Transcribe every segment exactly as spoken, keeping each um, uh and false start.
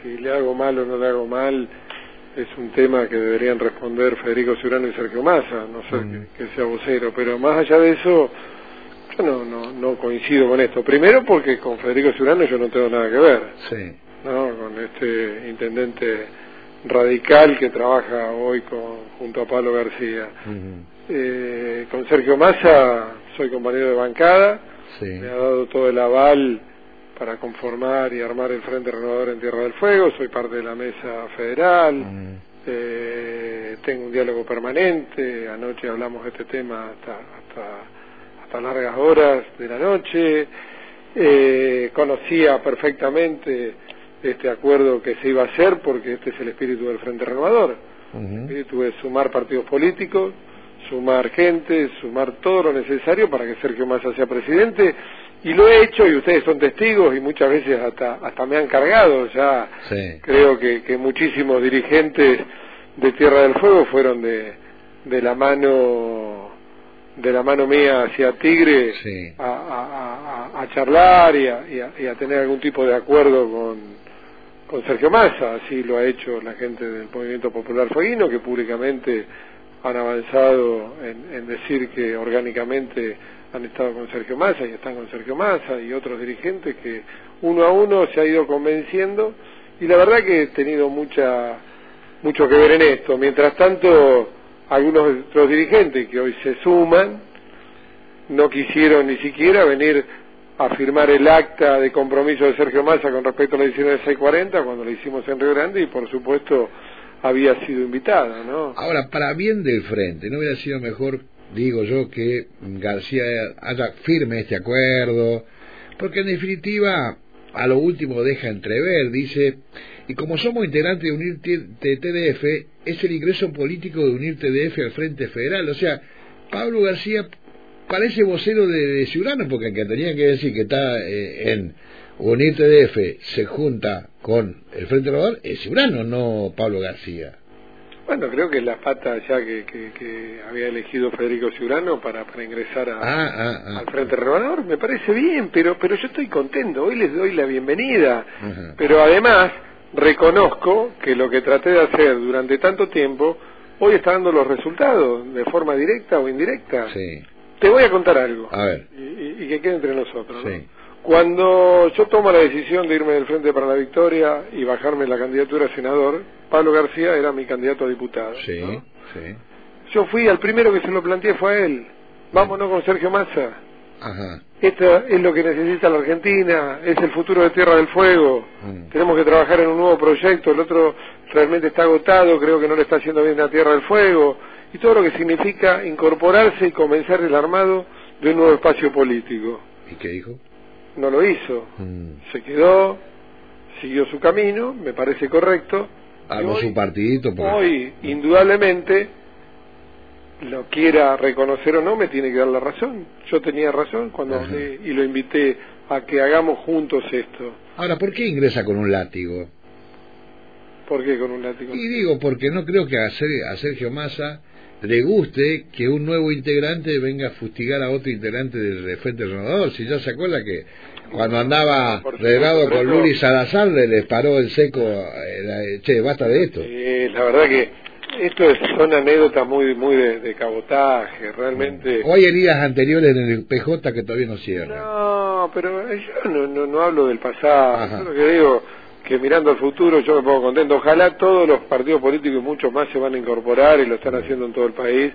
si le hago mal o no le hago mal es un tema que deberían responder Federico Ciurano y Sergio Massa, no sé mm. que, que sea vocero, pero más allá de eso, yo no, no, no coincido con esto. Primero porque con Federico Ciurano yo no tengo nada que ver, sí. ¿no? Con este intendente radical que trabaja hoy con, junto a Pablo García. Uh-huh. eh, con Sergio Massa soy compañero de bancada, sí. me ha dado todo el aval para conformar y armar el Frente Renovador en Tierra del Fuego, soy parte de la mesa federal, uh-huh. eh, tengo un diálogo permanente, anoche hablamos de este tema hasta, hasta, hasta largas horas de la noche, eh, conocía perfectamente este acuerdo que se iba a hacer porque este es el espíritu del Frente Renovador, uh-huh. el espíritu de sumar partidos políticos, sumar gente, sumar todo lo necesario para que Sergio Massa sea presidente, y lo he hecho y ustedes son testigos y muchas veces hasta hasta me han cargado ya. Sí. Creo que, que muchísimos dirigentes de Tierra del Fuego fueron de, de la mano de la mano mía hacia Tigre, sí. a, a, a, a charlar y a, y, a, y a tener algún tipo de acuerdo con, con Sergio Massa. Así lo ha hecho la gente del Movimiento Popular Fueguino, que públicamente han avanzado en, en decir que orgánicamente han estado con Sergio Massa y están con Sergio Massa, y otros dirigentes que uno a uno se ha ido convenciendo, y la verdad que he tenido mucha mucho que ver en esto. Mientras tanto, algunos otros dirigentes que hoy se suman no quisieron ni siquiera venir a firmar el acta de compromiso de Sergio Massa con respecto a la edición de seiscientos cuarenta cuando lo hicimos en Río Grande, y por supuesto había sido invitada, ¿no? Ahora, para bien del frente, ¿no hubiera sido mejor, digo yo, que García haya firme este acuerdo? Porque en definitiva, a lo último deja entrever, dice, y como somos integrantes de Unir T D F, es el ingreso político de Unir T D F al Frente Federal. O sea, Pablo García parece vocero de, de Ciurano, porque el que tenía que decir que está eh, en Unir T D F se junta con el Frente Renovador es Ciurano, no Pablo García. Bueno, creo que es la pata ya que, que, que había elegido Federico Ciurano para, para ingresar a, ah, ah, ah, al Frente Renovador. Me parece bien, pero pero yo estoy contento, hoy les doy la bienvenida. Uh-huh. Pero además reconozco que lo que traté de hacer durante tanto tiempo hoy está dando los resultados, de forma directa o indirecta. Sí. Te voy a contar algo, a ver. Y, y que quede entre nosotros, sí. ¿no? Cuando yo tomo la decisión de irme del Frente para la Victoria y bajarme la candidatura a senador, Pablo García era mi candidato a diputado, sí, ¿no? Sí. Yo fui, al primero que se lo planteé fue a él. Vámonos con Sergio Massa. Ajá. Esto es lo que necesita la Argentina, es el futuro de Tierra del Fuego. Mm. Tenemos que trabajar en un nuevo proyecto, el otro realmente está agotado, creo que no le está haciendo bien a Tierra del Fuego, y todo lo que significa incorporarse y comenzar el armado de un nuevo espacio político. ¿Y qué dijo? No lo hizo, mm. se quedó, siguió su camino, me parece correcto. Armó su partidito. Por... Hoy, indudablemente, lo quiera reconocer o no, me tiene que dar la razón. Yo tenía razón cuando hablé y lo invité a que hagamos juntos esto. Ahora, ¿por qué ingresa con un látigo? ¿Por qué con un látigo? Y digo, porque no creo que a, Ser, a Sergio Massa le guste que un nuevo integrante venga a fustigar a otro integrante del Frente Renovador. Si ya se acuerda que cuando andaba regado con Luli Salazar le, le paró el seco, eh, che, basta de esto. Sí, la verdad que esto es, son anécdotas muy muy de, de cabotaje, realmente. O hay heridas anteriores en el P J que todavía no cierran. No, pero yo no, no, no hablo del pasado. Ajá. Yo lo que digo que mirando al futuro yo me pongo contento. Ojalá todos los partidos políticos y muchos más se van a incorporar, y lo están haciendo en todo el país,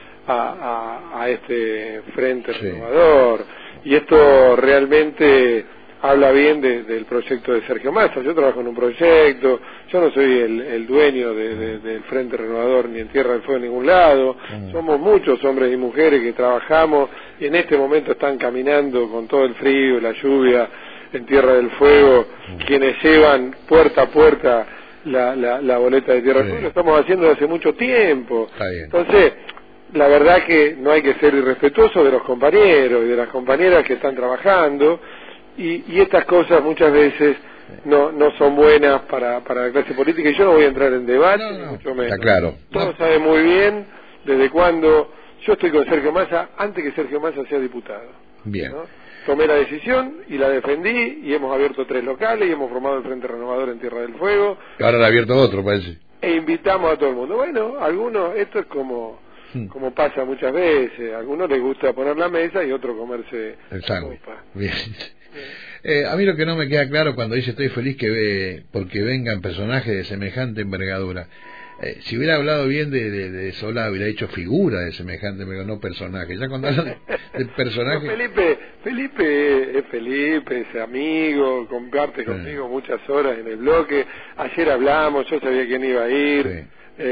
a, a, a este Frente sí. Renovador. Y esto realmente habla bien de, del proyecto de Sergio Massa. Yo trabajo en un proyecto, yo no soy el, el dueño de, de, del Frente Renovador ni en Tierra del Fuego en ningún lado. Somos muchos hombres y mujeres que trabajamos y en este momento están caminando con todo el frío, la lluvia, en Tierra del Fuego, quienes llevan puerta a puerta la, la, la boleta de Tierra del Fuego. Lo estamos haciendo desde hace mucho tiempo. Entonces, la verdad que no hay que ser irrespetuoso de los compañeros y de las compañeras que están trabajando, y, y estas cosas muchas veces no no son buenas para, para la clase política, y yo no voy a entrar en debate, no, no, mucho menos. Está claro. Todos no. saben muy bien desde cuando yo estoy con Sergio Massa, antes que Sergio Massa sea diputado. Bien. ¿no? tomé la decisión y la defendí y hemos abierto tres locales y hemos formado el Frente Renovador en Tierra del Fuego. Y ahora han abierto otro, parece. E invitamos a todo el mundo. Bueno, algunos, esto es como hmm. como pasa muchas veces, a algunos les gusta poner la mesa y a otros comerse el sándwich. Bien. Eh, a mí lo que no me queda claro cuando dice estoy feliz que ve, porque vengan personajes de semejante envergadura. Eh, si hubiera hablado bien de, de, de Solá, hubiera hecho figura de semejante envergadura, no personaje. Ya cuando hablan de, de personaje... No, Felipe, Felipe es Felipe, es amigo, comparte conmigo sí. muchas horas en el bloque. Ayer hablamos, yo sabía quién iba a ir. Sí.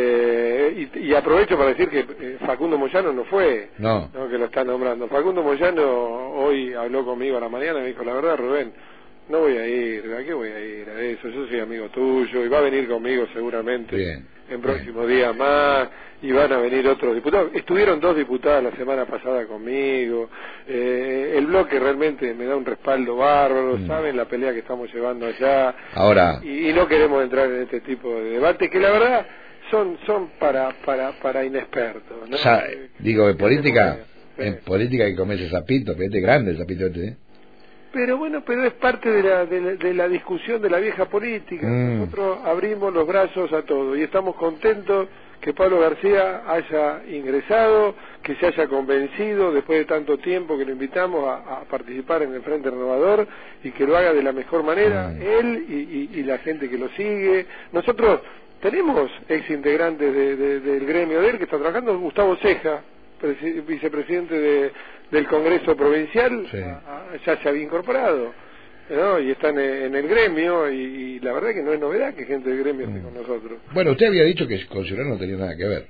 Eh, y, y aprovecho para decir que eh, Facundo Moyano no fue, no. no que lo está nombrando. Facundo Moyano hoy habló conmigo a la mañana y me dijo, la verdad, Rubén, no voy a ir, ¿a qué voy a ir a eso? Yo soy amigo tuyo y va a venir conmigo seguramente bien, en próximos días más y van a venir otros diputados. Estuvieron dos diputadas la semana pasada conmigo. Eh, el bloque realmente me da un respaldo bárbaro, mm. saben la pelea que estamos llevando allá. Ahora. Y, y no queremos entrar en este tipo de debate que la verdad son son para para para inexpertos, ¿no? O sea, digo, en política, en política hay que comerse sapito, pero este es grande el sapito este, ¿eh? Pero bueno, pero es parte de la, de la, de la discusión de la vieja política. Mm. Nosotros abrimos los brazos a todo y estamos contentos que Pablo García haya ingresado, que se haya convencido después de tanto tiempo que lo invitamos a, a participar en el Frente Renovador y que lo haga de la mejor manera, mm. él y, y, y la gente que lo sigue. Nosotros tenemos ex integrantes de, de, del gremio de él que está trabajando, Gustavo Ceja, vicepresidente de, del Congreso Provincial, sí. a, a, ya se había incorporado, ¿no? Y están en el gremio y, y la verdad que no es novedad que gente del gremio esté mm. con nosotros. Bueno, usted había dicho que con Ciudadano no tenía nada que ver.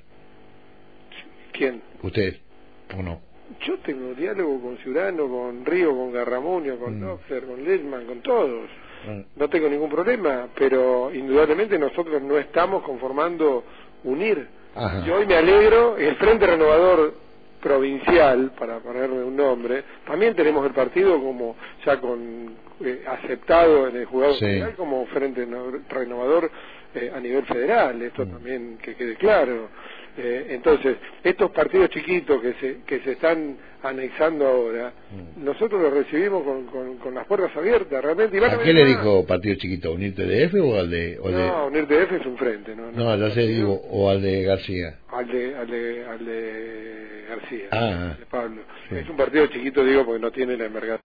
¿Quién? ¿Usted o no? Yo tengo diálogo con Ciudadano, con Río, con Garramuño, con Loeffler, mm. con Lechman, con todos. No tengo ningún problema, pero indudablemente nosotros no estamos conformando unir. Ajá. Y hoy me alegro, el Frente Renovador Provincial, para ponerle un nombre, también tenemos el partido como ya con eh, aceptado en el juzgado sí. federal como Frente Renovador eh, a nivel federal, esto mm. también que quede claro. Eh, entonces, estos partidos chiquitos que se que se están anexando ahora, mm. nosotros los recibimos con, con, con las puertas abiertas, realmente. Y van ¿A, a qué le dijo partido chiquito? ¿Unirte de F o al de...? O no, de... Unirte de F es un frente, ¿no? No, no ya sé, digo, o al de García. Al de, al de, al de García, ah, de Pablo. Sí. Es un partido chiquito, digo, porque no tiene la envergadura.